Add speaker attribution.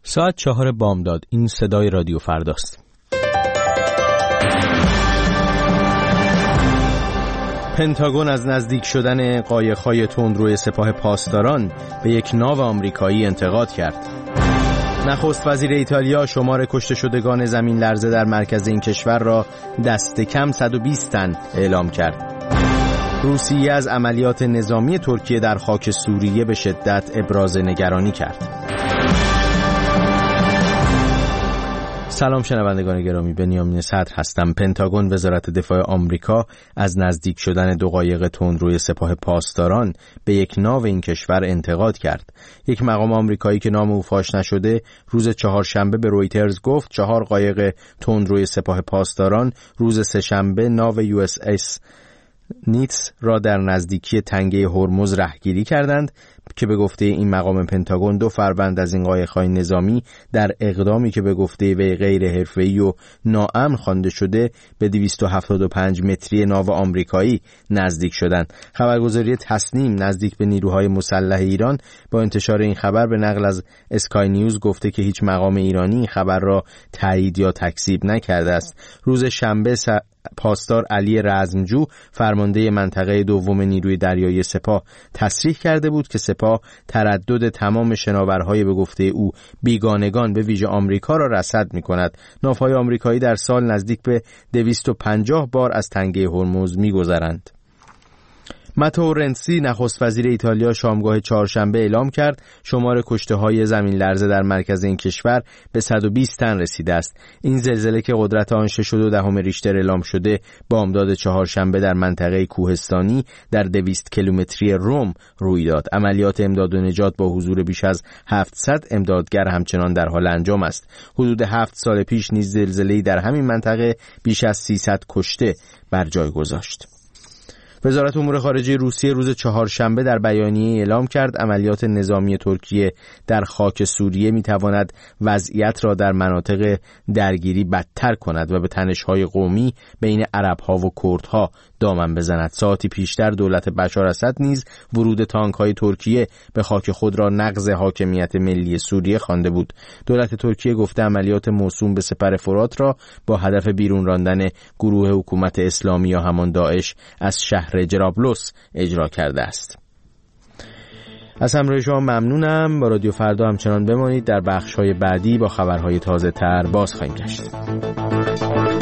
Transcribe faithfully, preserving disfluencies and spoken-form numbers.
Speaker 1: ساعت چهار بامداد. این صدای رادیو فرداست. پنتاگون از نزدیک شدن قایق‌های تندروی سپاه پاسداران به یک ناو آمریکایی انتقاد کرد. نخست وزیر ایتالیا شمار کشته شدگان زمین لرزه در مرکز این کشور را دست کم صد و بیست تن اعلام کرد. روسیه از عملیات نظامی ترکیه در خاک سوریه به شدت ابراز نگرانی کرد. سلام شنوندگان گرامی، بنیامین صدر هستم. پنتاگون وزارت دفاع آمریکا از نزدیک شدن دو قایق تندروی سپاه پاسداران به یک ناو این کشور انتقاد کرد. یک مقام آمریکایی که نام او فاش نشده روز چهارشنبه به رویترز گفت چهار قایق تندروی سپاه پاسداران روز سه‌شنبه ناو یو اس اس نیتس را در نزدیکی تنگه هرمز رهگیری کردند که به گفته این مقام پنتاگون دو فروند از این قایق‌های نظامی در اقدامی که به گفته وی غیر حرفه‌ای و ناامن خوانده شده به دویست و هفتاد و پنج متری ناو آمریکایی نزدیک شدند. خبرگزاری تسنیم نزدیک به نیروهای مسلح ایران با انتشار این خبر به نقل از اسکای نیوز گفته که هیچ مقام ایرانی این خبر را تایید یا تکذیب نکرده است. روز شنبه س... پاسدار علی رزمجو فرمانده منطقه دوم نیروی دریایی سپاه تصریح کرده بود که سپاه تردد تمام شناورهای به گفته او بیگانگان به ویژه آمریکا را رصد می‌کند. ناوهای آمریکایی در سال نزدیک به دویست و پنجاه بار از تنگه هرمز می‌گذرند. ماتئو رنسی نخست وزیر ایتالیا شامگاه چهارشنبه اعلام کرد شمار کشته‌های زمین لرزه در مرکز این کشور به صد و بیست تن رسیده است. این زلزله که قدرت آن شش و دهم ریشتر اعلام شده بامداد چهارشنبه در منطقه کوهستانی در دویست کیلومتری روم روی داد. عملیات امداد و نجات با حضور بیش از هفتصد امدادگر همچنان در حال انجام است. حدود هفت سال پیش نیز زلزله‌ای در همین منطقه بیش از سیصد کشته بر جای گذاشت. وزارت امور خارجه روسیه روز چهارشنبه در بیانیه اعلام کرد عملیات نظامی ترکیه در خاک سوریه میتواند وضعیت را در مناطق درگیری بدتر کند و به تنش‌های قومی بین عرب‌ها و کردها دامن بزند. ساعتی پیشتر دولت بشار اسد نیز ورود تانک‌های ترکیه به خاک خود را نقض حاکمیت ملی سوریه خوانده بود. دولت ترکیه گفته عملیات موسوم به سپر فرات را با هدف بیرون راندن گروه حکومت اسلامی یا همان داعش از شهر جرابلس اجرا کرده است. از همراهی شما ممنونم. با رادیو فردا همچنان بمانید. در بخش‌های بعدی با خبرهای تازه‌تر باز خواهیم گشت.